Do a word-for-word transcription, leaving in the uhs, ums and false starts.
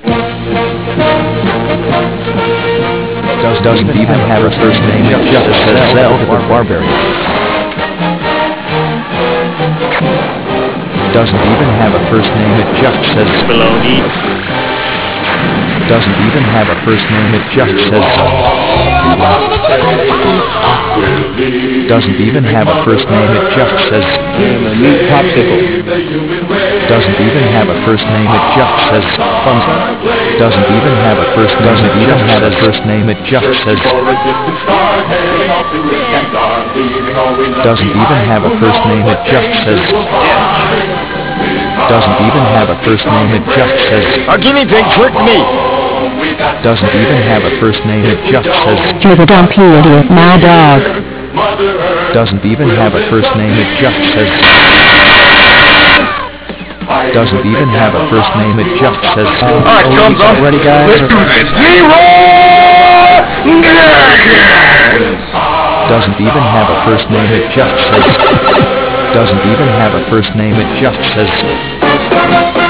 Does, doesn't even have a first name, it just says Cell the Barbarian. Doesn't even have a first name, it just says Baloney. Doesn't even have a first name, it just says Doesn't even have a first name, it just says Meat popsicle. Doesn't even have a first name, it just says Funza. Doesn't even have a first doesn't even have a first name, it just says Doesn't even have a first name, it just says Doesn't even have a first name, it just says A guinea pig tricked me. Doesn't even have a first name, it just says You're the dumpy idiot, my dog. Doesn't even have a first name, it just says Doesn't even have a first name, it just says Alright, thumbs up. Ready, guys? Let's do this. Doesn't even have a first name, it just says Doesn't even have a first name, it just says